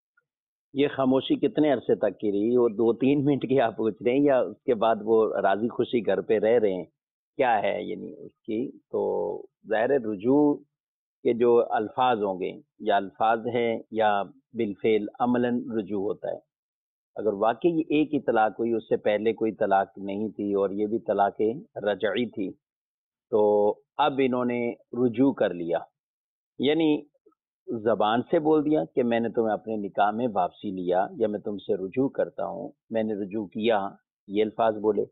یہ خاموشی کتنے عرصے تک کی رہی؟ وہ 2-3 منٹ کی آپ پوچھ رہے ہیں یا اس کے بعد وہ راضی خوشی گھر پہ رہ رہے ہیں؟ کیا ہے یعنی اس کی؟ تو ظاہر رجوع کے جو الفاظ ہوں گے یا الفاظ ہیں یا بالفعل عملاً رجوع ہوتا ہے. اگر واقعی ایک ہی طلاق ہوئی، اس سے پہلے کوئی طلاق نہیں تھی اور یہ بھی طلاق رجعی تھی، تو اب انہوں نے رجوع کر لیا، یعنی زبان سے بول دیا کہ میں نے تمہیں اپنے نکاح میں واپسی لیا یا میں تم سے رجوع کرتا ہوں، میں نے رجوع کیا، یہ الفاظ بولے،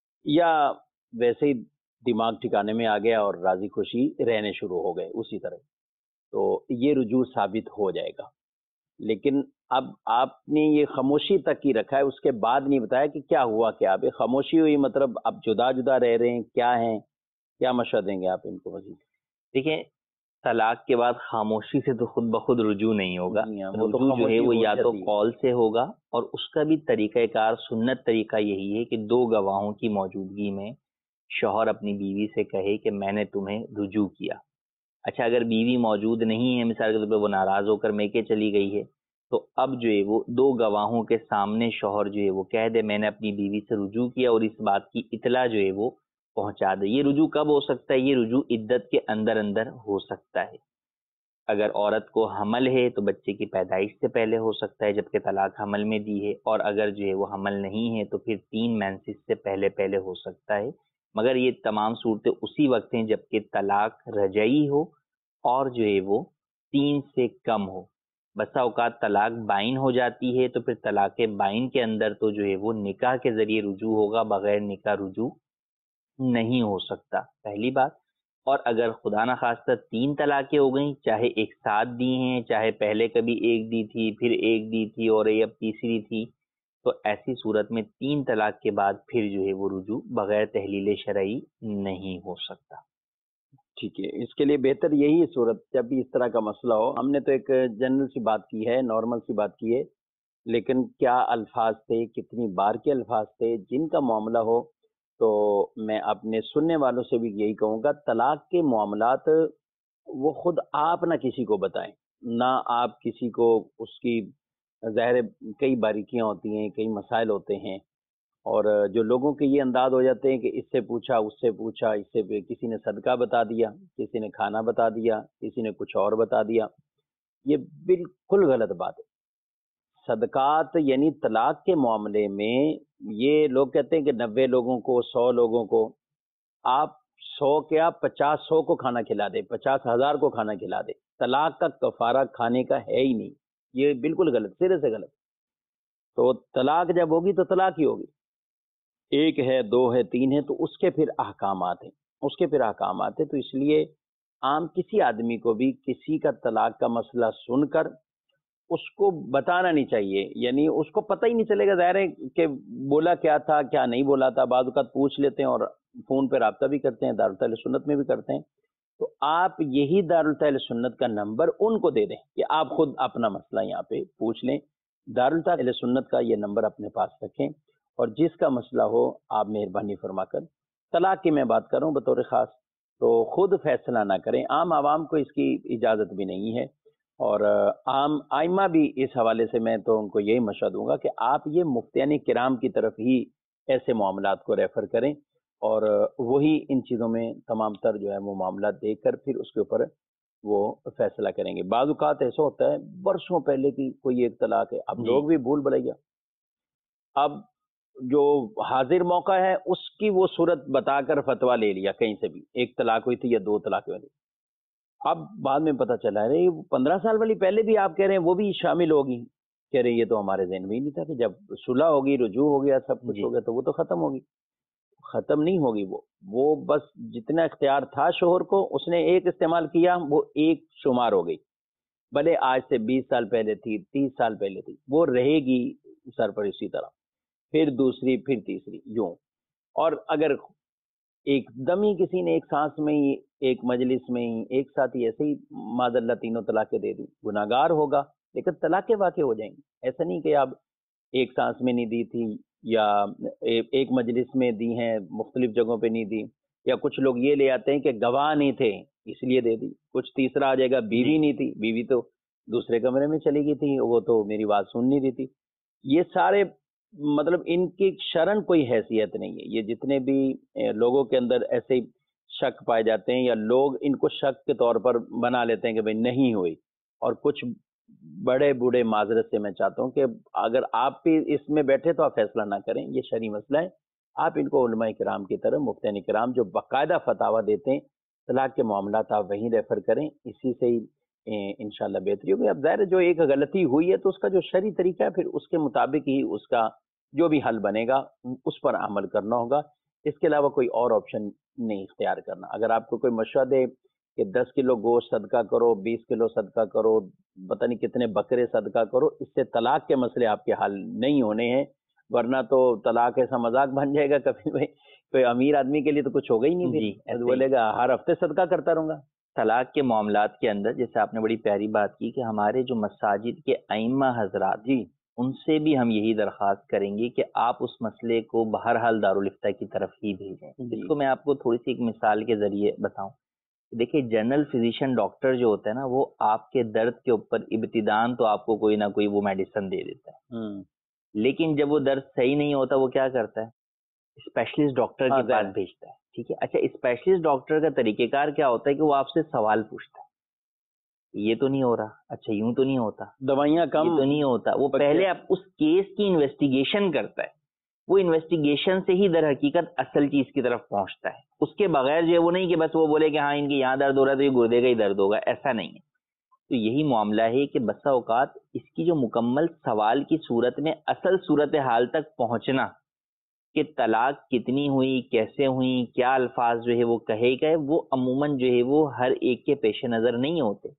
یا ویسے ہی دماغ ٹھکانے میں آ گیا اور راضی خوشی رہنے شروع ہو گئے اسی طرح، تو یہ رجوع ثابت ہو جائے گا. لیکن اب آپ نے یہ خاموشی تک ہی رکھا ہے، اس کے بعد نہیں بتایا کہ کیا ہوا. کیا اب خاموشی ہوئی مطلب اب جدا جدا رہ رہے ہیں، کیا ہیں، کیا مشورہ دیں گے آپ ان کو مزید؟ دیکھیں طلاق کے بعد خاموشی سے تو خود بخود رجوع نہیں ہوگا. رجوع جو ہے وہ یا تو قول سے ہوگا، اور اس کا بھی طریقہ کار سنت طریقہ یہی ہے کہ 2 گواہوں کی موجودگی میں شوہر اپنی بیوی سے کہے کہ میں نے تمہیں رجوع کیا. اچھا اگر بیوی موجود نہیں ہے، مثال کے طور پہ وہ ناراض ہو کر میکے چلی گئی ہے، تو اب جو ہے وہ 2 گواہوں کے سامنے شوہر جو ہے وہ کہہ دے میں نے اپنی بیوی سے رجوع کیا، اور اس بات کی اطلاع جو ہے وہ پہنچا دے. یہ رجوع کب ہو سکتا ہے؟ یہ رجوع عدت کے اندر اندر ہو سکتا ہے. اگر عورت کو حمل ہے تو بچے کی پیدائش سے پہلے ہو سکتا ہے جبکہ طلاق حمل میں دی ہے، اور اگر جو ہے وہ حمل نہیں ہے تو پھر 3 مینسس سے پہلے ہو سکتا ہے. مگر یہ تمام صورتیں اسی وقت ہیں جبکہ طلاق رجعی ہو اور جو ہے وہ 3 سے کم ہو. بسا اوقات طلاق بائن ہو جاتی ہے تو پھر طلاق بائن کے اندر تو جو ہے وہ نکاح کے ذریعے رجوع ہوگا، بغیر نکاح رجوع نہیں ہو سکتا، پہلی بات. اور اگر خدا نخواستہ 3 طلاقیں ہو گئیں، چاہے ایک ساتھ دی ہیں، چاہے پہلے کبھی ایک دی تھی پھر ایک دی تھی اور یہ اب تیسری تھی، تو ایسی صورت میں 3 طلاق کے بعد پھر جو ہے وہ رجوع بغیر تحلیل شرعی نہیں ہو سکتا. ٹھیک ہے، اس کے لیے بہتر یہی صورت جب بھی اس طرح کا مسئلہ ہو. ہم نے تو ایک جنرل سی بات کی ہے، نارمل سی بات کی ہے، لیکن کیا الفاظ تھے، کتنی بار کے الفاظ تھے، جن کا معاملہ ہو تو میں اپنے سننے والوں سے بھی یہی کہوں گا طلاق کے معاملات وہ خود آپ نہ کسی کو بتائیں، نہ آپ کسی کو اس کی ظاہر کئی باریکیاں ہوتی ہیں، کئی مسائل ہوتے ہیں، اور جو لوگوں کے یہ انداز ہو جاتے ہیں کہ اس سے پوچھا اس سے پوچھا، اس سے کسی نے صدقہ بتا دیا، کسی نے کھانا بتا دیا، کسی نے کچھ اور بتا دیا. یہ بالکل غلط بات ہے. صدقات یعنی طلاق کے معاملے میں یہ لوگ کہتے ہیں کہ 90 لوگوں کو 100 لوگوں کو، آپ 100 کیا 50-100 کو کھانا کھلا دے، 50,000 کو کھانا کھلا دے. طلاق کا کفارہ کھانے کا ہے ہی نہیں. یہ بالکل غلط، سرے سے غلط. تو طلاق جب ہوگی تو طلاق ہی ہوگی، 1 ہے 2 ہے 3 ہے تو اس کے پھر احکامات ہیں، اس کے پھر احکامات ہیں. تو اس لیے عام کسی آدمی کو بھی کسی کا طلاق کا مسئلہ سن کر اس کو بتانا نہیں چاہیے، یعنی اس کو پتہ ہی نہیں چلے گا. ظاہر ہے کہ بولا کیا تھا کیا نہیں بولا تھا. بعض اوقات پوچھ لیتے ہیں اور فون پہ رابطہ بھی کرتے ہیں، دارالتحل سنت میں بھی کرتے ہیں. تو آپ یہی دارالتحل سنت کا نمبر ان کو دے دیں کہ آپ خود اپنا مسئلہ یہاں پہ پوچھ لیں. دارالتحل سنت کا یہ نمبر اپنے پاس رکھیں، اور جس کا مسئلہ ہو آپ مہربانی فرما کر، طلاق کی میں بات کر رہا ہوں بطور خاص، تو خود فیصلہ نہ کریں. عام عوام کو اس کی اجازت بھی نہیں ہے، اور عام آئمہ بھی اس حوالے سے میں تو ان کو یہی مشورہ دوں گا کہ آپ یہ مفتیان کرام کی طرف ہی ایسے معاملات کو ریفر کریں، اور وہی ان چیزوں میں تمام تر جو ہے وہ معاملات دیکھ کر پھر اس کے اوپر وہ فیصلہ کریں گے. بعض اوقات ایسا ہوتا ہے برسوں پہلے کی کوئی ایک طلاق ہے، اب لوگ بھی بھول بھلائیا. اب جو حاضر موقع ہے اس کی وہ صورت بتا کر فتویٰ لے لیا کہیں سے بھی، ایک طلاق ہوئی تھی یا 2 طلاق ہوئی تھی، اب بعد میں پتہ چلا ہے 15 سال والی پہلے بھی آپ کہہ رہے ہیں وہ بھی شامل ہوگی، کہہ رہے ہیں یہ تو ہمارے ذہن میں ہی نہیں تھا کہ جب صلح ہوگی، رجوع ہو گیا، سب کچھ ہو گیا تو وہ تو ختم ہوگی. ختم نہیں ہوگی، وہ بس جتنا اختیار تھا شوہر کو اس نے ایک استعمال کیا، وہ ایک شمار ہو گئی، بھلے آج سے 20 سال پہلے تھی، 30 سال پہلے تھی، وہ رہے گی سر پر اسی طرح، پھر دوسری، پھر تیسری، یوں. اور اگر ایک دم ہی کسی نے ایک سانس میں ہی، ایک مجلس میں ہی، ایک ساتھ ہی ایسے ہی معاذ اللہ 3 طلاقیں دے دی، گناہگار ہوگا لیکن طلاقیں واقع ہو جائیں گی. ایسا نہیں کہ آپ ایک سانس میں نہیں دی تھی یا ایک مجلس میں دی ہیں، مختلف جگہوں پہ نہیں دی، یا کچھ لوگ یہ لے آتے ہیں کہ گواہ نہیں تھے اس لیے دے دی. کچھ تیسرا آ جائے گا بیوی نہیں تھی، بیوی تو دوسرے کمرے میں چلی گئی تھی، وہ تو میری بات سن نہیں رہی تھی. یہ سارے مطلب ان کی شرعن کوئی حیثیت نہیں ہے. یہ جتنے بھی لوگوں کے اندر ایسے شک پائے جاتے ہیں یا لوگ ان کو شک کے طور پر بنا لیتے ہیں کہ بھئی نہیں ہوئی، اور کچھ بڑے بوڑھے معذرت سے میں چاہتا ہوں کہ اگر آپ بھی اس میں بیٹھے تو آپ فیصلہ نہ کریں، یہ شرعی مسئلہ ہے. آپ ان کو علماء کرام کی طرف، مفتیان کرام جو باقاعدہ فتاویٰ دیتے ہیں طلاق کے معاملات، آپ وہیں ریفر کریں، اسی سے ہی انشاءاللہ بہتری ہوگی. اب ظاہر ہے جو ایک غلطی ہوئی ہے تو اس کا جو شرعی طریقہ ہے پھر اس کے مطابق ہی اس کا جو بھی حل بنے گا اس پر عمل کرنا ہوگا. اس کے علاوہ کوئی اور آپشن نہیں اختیار کرنا. اگر آپ کو کوئی مشورہ دے کہ 10 کلو گوشت صدقہ کرو، 20 کلو صدقہ کرو، پتہ نہیں کتنے بکرے صدقہ کرو، اس سے طلاق کے مسئلے آپ کے حل نہیں ہونے ہیں، ورنہ تو طلاق ایسا مذاق بن جائے گا کبھی میں کوئی امیر آدمی کے لیے تو کچھ ہوگا ہی نہیں. ایسے بولے گا ہر ہفتے صدقہ کرتا رہوں گا. طلاق کے معاملات کے اندر جیسے آپ نے بڑی پیاری بات کی کہ ہمارے جو مساجد کے ائمہ حضرات جی ان سے بھی ہم یہی درخواست کریں گے کہ آپ اس مسئلے کو بہرحال دارالافتاء کی طرف ہی بھیجیں. اس کو میں آپ کو تھوڑی سی ایک مثال کے ذریعے بتاؤں. دیکھیں جنرل فزیشین ڈاکٹر جو ہوتا ہے نا وہ آپ کے درد کے اوپر ابتدان تو آپ کو کوئی نہ کوئی وہ میڈیسن دے دیتا ہے، لیکن جب وہ درد صحیح نہیں ہوتا وہ کیا کرتا ہے؟ اسپیشلسٹ ڈاکٹر کے پاس بھیجتا ہے. ٹھیک ہے، اچھا اسپیشلسٹ ڈاکٹر کا طریقہ کار کیا ہوتا ہے کہ وہ آپ سے سوال پوچھتا ہے، یہ تو نہیں ہو رہا، اچھا یوں تو نہیں ہوتا، دوائیاں کم، یہ تو نہیں ہوتا. وہ پہلے اب اس کیس کی انویسٹیگیشن کرتا ہے، وہ انویسٹیگیشن سے ہی در حقیقت اصل چیز کی طرف پہنچتا ہے. اس کے بغیر جو ہے وہ نہیں کہ بس وہ بولے کہ ہاں ان کی یہاں درد ہو رہا ہے تو یہ گردے کا ہی درد ہوگا، ایسا نہیں ہے. تو یہی معاملہ ہے کہ بسا اوقات اس کی جو مکمل سوال کی صورت میں اصل صورتحال تک پہنچنا کہ طلاق کتنی ہوئی، کیسے ہوئی، کیا الفاظ جو ہے وہ کہے گئے، وہ عموماً جو ہے وہ ہر ایک کے پیش نظر نہیں ہوتے.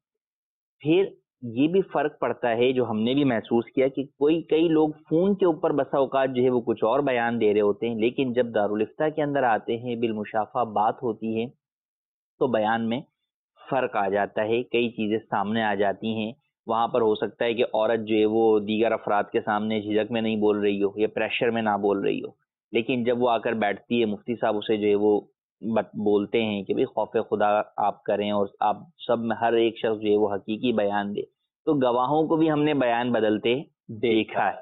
پھر یہ بھی فرق پڑتا ہے جو ہم نے بھی محسوس کیا کہ کئی لوگ فون کے اوپر بسا اوقات جو ہے وہ کچھ اور بیان دے رہے ہوتے ہیں، لیکن جب دارالافتاء کے اندر آتے ہیں بالمشافہ بات ہوتی ہے تو بیان میں فرق آ جاتا ہے، کئی چیزیں سامنے آ جاتی ہیں. وہاں پر ہو سکتا ہے کہ عورت جو ہے وہ دیگر افراد کے سامنے جھجک میں نہیں بول رہی ہو یا پریشر میں نہ بول رہی ہو، لیکن جب وہ آ کر بیٹھتی ہے مفتی صاحب اسے جو ہے وہ بولتے ہیں کہ بھئی خوف خدا آپ کریں اور آپ سب میں ہر ایک شخص جو ہے وہ حقیقی بیان دے، تو گواہوں کو بھی ہم نے بیان بدلتے دیکھا ہے.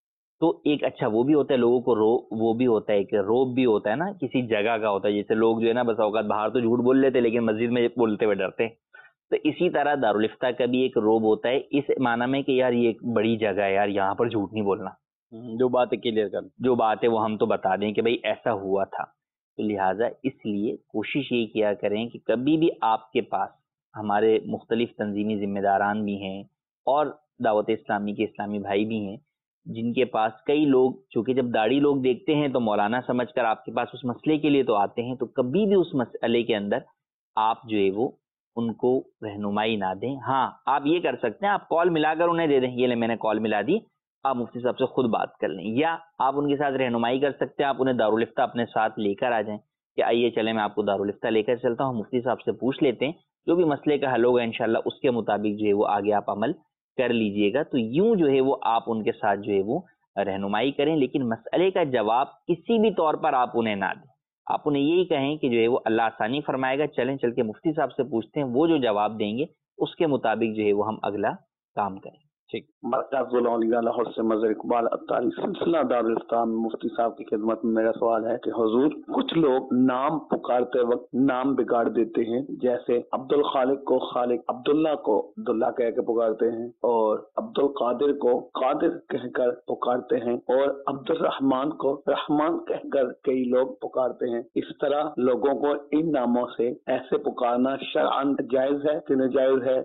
تو ایک اچھا وہ بھی ہوتا ہے لوگوں کو وہ بھی ہوتا ہے کہ روب بھی ہوتا ہے نا، کسی جگہ کا ہوتا ہے. جیسے لوگ جو ہے نا بس اوقات باہر تو جھوٹ بول لیتے لیکن مسجد میں بولتے ہوئے ڈرتے ہیں. تو اسی طرح دارالافتاء کا بھی ایک روب ہوتا ہے اس معنی میں کہ یار یہ ایک بڑی جگہ ہے یار، یہاں پر جھوٹ نہیں بولنا، جو بات کلیئر کر، جو بات ہے وہ ہم تو بتا دیں کہ بھئی ایسا ہوا تھا. تو لہٰذا اس لیے کوشش یہ کیا کریں کہ کبھی بھی آپ کے پاس ہمارے مختلف تنظیمی ذمہ داران بھی ہیں اور دعوت اسلامی کے اسلامی بھائی بھی ہیں جن کے پاس کئی لوگ چونکہ جب داڑھی لوگ دیکھتے ہیں تو مولانا سمجھ کر آپ کے پاس اس مسئلے کے لیے تو آتے ہیں، تو کبھی بھی اس مسئلے کے اندر آپ جو ہے وہ ان کو رہنمائی نہ دیں. ہاں آپ یہ کر سکتے ہیں، آپ کال ملا کر انہیں دے دیں، یہ لیں میں نے کال ملا دی، آپ مفتی صاحب سے خود بات کر لیں، یا آپ ان کے ساتھ رہنمائی کر سکتے ہیں، آپ انہیں دارالافتاء اپنے ساتھ لے کر آ جائیں کہ آئیے چلیں میں آپ کو دارالافتاء لے کر چلتا ہوں، مفتی صاحب سے پوچھ لیتے ہیں، جو بھی مسئلے کا حل ہوگا انشاءاللہ اس کے مطابق جو ہے وہ آگے آپ عمل کر لیجئے گا. تو یوں جو ہے وہ آپ ان کے ساتھ جو ہے وہ رہنمائی کریں، لیکن مسئلے کا جواب کسی بھی طور پر آپ انہیں نہ دیں. آپ انہیں یہی کہیں کہ جو ہے وہ اللہ آسانی فرمائے گا، چلیں چل کے مفتی صاحب سے پوچھتے ہیں، وہ جو جواب دیں گے اس کے مطابق جو ہے وہ ہم اگلا کام کریں. ٹھیک. مرکز العلیا لاہور سے مظہر اقبال اتاری سلسلہ دارالفتاح میں مفتی صاحب کی خدمت میں میرا سوال ہے کہ حضور کچھ لوگ نام پکارتے وقت نام بگاڑ دیتے ہیں، جیسے عبد الخالق کو خالق، عبداللہ کو عبداللہ کہہ کے پکارتے ہیں، اور عبد القادر کو قادر کہہ کر پکارتے ہیں، اور عبد الرحمن کو رحمان کہہ کر کئی لوگ پکارتے ہیں. اس طرح لوگوں کو ان ناموں سے ایسے پکارنا شرعاً جائز ہے کہ ناجائز ہے؟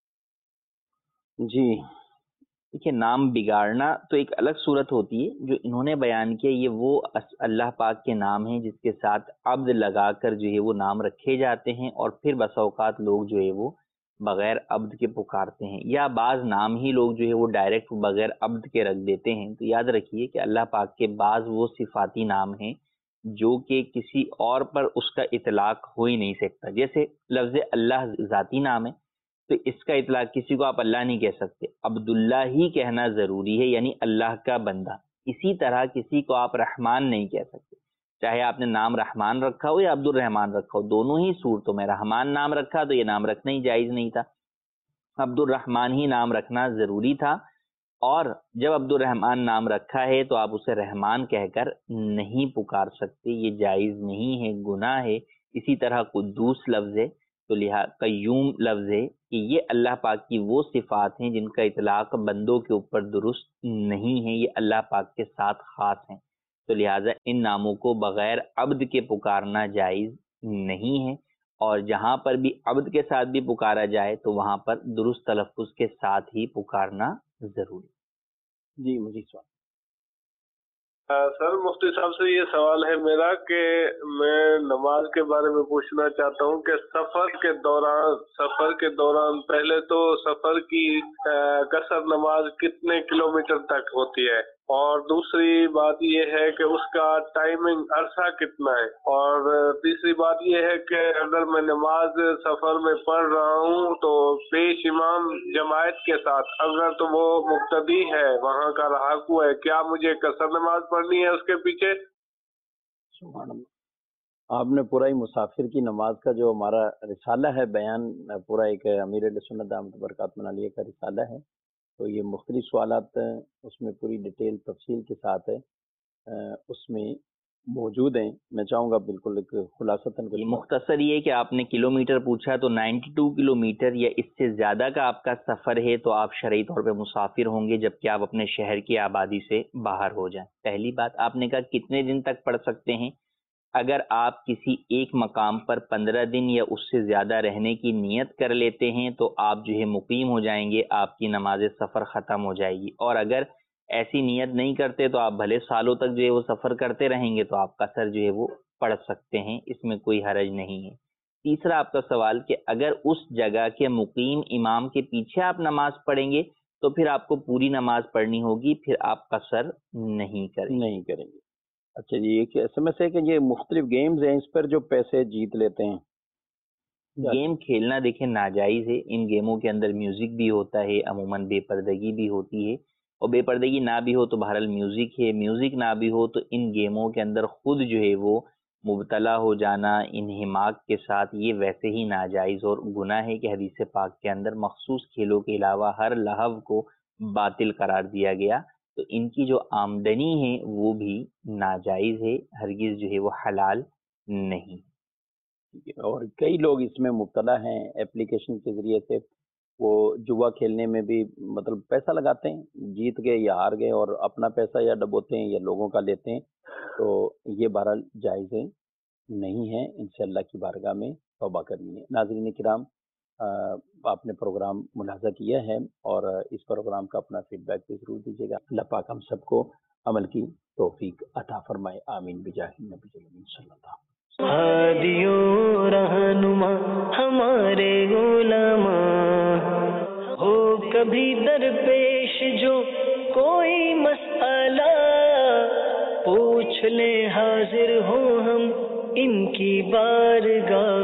جی دیکھیے، نام بگاڑنا تو ایک الگ صورت ہوتی ہے. جو انہوں نے بیان کیا یہ وہ اللہ پاک کے نام ہیں جس کے ساتھ عبد لگا کر جو ہے وہ نام رکھے جاتے ہیں، اور پھر بسا اوقات لوگ جو ہے وہ بغیر عبد کے پکارتے ہیں، یا بعض نام ہی لوگ جو ہے وہ ڈائریکٹ بغیر عبد کے رکھ دیتے ہیں. تو یاد رکھیے کہ اللہ پاک کے بعض وہ صفاتی نام ہیں جو کہ کسی اور پر اس کا اطلاق ہو ہی نہیں سکتا. جیسے لفظ اللہ ذاتی نام ہے، تو اس کا اطلاق کسی کو آپ اللہ نہیں کہہ سکتے، عبداللہ ہی کہنا ضروری ہے، یعنی اللہ کا بندہ. اسی طرح کسی کو آپ رحمان نہیں کہہ سکتے، چاہے آپ نے نام رحمان رکھا ہو یا عبد الرحمان رکھا ہو، دونوں ہی صورتوں میں رحمان نام رکھا تو یہ نام رکھنا ہی جائز نہیں تھا، عبد الرحمان ہی نام رکھنا ضروری تھا. اور جب عبد الرحمان نام رکھا ہے تو آپ اسے رحمان کہہ کر نہیں پکار سکتے، یہ جائز نہیں ہے، گناہ ہے. اسی طرح قدوس لفظ ہے تو قیوم لفظ ہے کہ یہ اللہ پاک کی وہ صفات ہیں جن کا اطلاق بندوں کے اوپر درست نہیں ہے، یہ اللہ پاک کے ساتھ خاص ہیں. تو لہٰذا ان ناموں کو بغیر عبد کے پکارنا جائز نہیں ہے، اور جہاں پر بھی عبد کے ساتھ بھی پکارا جائے تو وہاں پر درست تلفظ کے ساتھ ہی پکارنا ضروری. جی مجھے سوال. سر مفتی صاحب سے یہ سوال ہے میرا کہ میں نماز کے بارے میں پوچھنا چاہتا ہوں کہ سفر کے دوران پہلے تو سفر کی قصر نماز کتنے کلومیٹر تک ہوتی ہے، اور دوسری بات یہ ہے کہ اس کا ٹائمنگ عرصہ کتنا ہے، اور تیسری بات یہ ہے کہ اگر میں نماز سفر میں پڑھ رہا ہوں تو پیش امام جماعت کے ساتھ اگر تو وہ مقتدی ہے وہاں کا رہاکو ہے، کیا مجھے قصر نماز پڑھنی ہے اس کے پیچھے؟ سبحان اللہ. آپ نے پورا ہی مسافر کی نماز کا جو ہمارا رسالہ ہے بیان، پورا ایک امیر اہل سنت دامت برکاتہ عالیہ کا رسالہ ہے، تو یہ مختلف سوالات اس میں پوری ڈیٹیل تفصیل کے ساتھ ہے اس میں موجود ہیں. میں چاہوں گا بالکل ایک خلاصتاً مختصر یہ کہ آپ نے کلومیٹر پوچھا تو 92 کلومیٹر یا اس سے زیادہ کا آپ کا سفر ہے تو آپ شرعی طور پہ مسافر ہوں گے جبکہ آپ اپنے شہر کی آبادی سے باہر ہو جائیں. پہلی بات آپ نے کہا کتنے دن تک پڑھ سکتے ہیں. اگر آپ کسی ایک مقام پر 15 دن یا اس سے زیادہ رہنے کی نیت کر لیتے ہیں تو آپ جو ہے مقیم ہو جائیں گے، آپ کی نماز سفر ختم ہو جائے گی. اور اگر ایسی نیت نہیں کرتے تو آپ بھلے سالوں تک جو ہے وہ سفر کرتے رہیں گے تو آپ کا قصر جو ہے وہ پڑھ سکتے ہیں، اس میں کوئی حرج نہیں ہے. تیسرا آپ کا سوال کہ اگر اس جگہ کے مقیم امام کے پیچھے آپ نماز پڑھیں گے تو پھر آپ کو پوری نماز پڑھنی ہوگی، پھر آپ قصر نہیں کریں گے. اچھا جی، ایک ایس ایم ایس ہے کہ یہ مختلف گیمز ہیں اس پر جو پیسے جیت لیتے ہیں. گیم کھیلنا دیکھیں ناجائز ہے. ان گیموں کے اندر میوزک بھی ہوتا ہے، عموماً بے پردگی بھی ہوتی ہے، اور بے پردگی نہ بھی ہو تو بہرحال میوزک ہے، میوزک نہ بھی ہو تو ان گیموں کے اندر خود جو ہے وہ مبتلا ہو جانا انہماک کے ساتھ یہ ویسے ہی ناجائز اور گناہ ہے کہ حدیث پاک کے اندر مخصوص کھیلوں کے علاوہ ہر لہو کو باطل قرار دیا گیا. تو ان کی جو آمدنی ہے وہ بھی ناجائز ہے، ہرگز جو ہے وہ حلال نہیں. اور کئی لوگ اس میں مبتلا ہیں، ایپلیکیشن کے ذریعے سے وہ جوا کھیلنے میں بھی مطلب پیسہ لگاتے ہیں، جیت گئے یا ہار گئے، اور اپنا پیسہ یا ڈبوتے ہیں یا لوگوں کا لیتے ہیں. تو یہ بہرحال جائز نہیں ہے، ان سے اللہ کی بارگاہ میں توبہ کرنی ہے. ناظرین کرام، آپ نے پروگرام ملاحظہ کیا ہے اور اس پروگرام کا اپنا فیڈ بیک بھی ضرور دیجیے گا. اللہ پاک ہم سب کو عمل کی توفیق عطا فرمائے. آمین بجاہ النبی صلی اللہ علیہ وسلم. ہادیو رہنما ہمارے علماء ہو کبھی درپیش جو کوئی مسئلہ پوچھ لے حاضر ہو ہم ان کی بارگاہ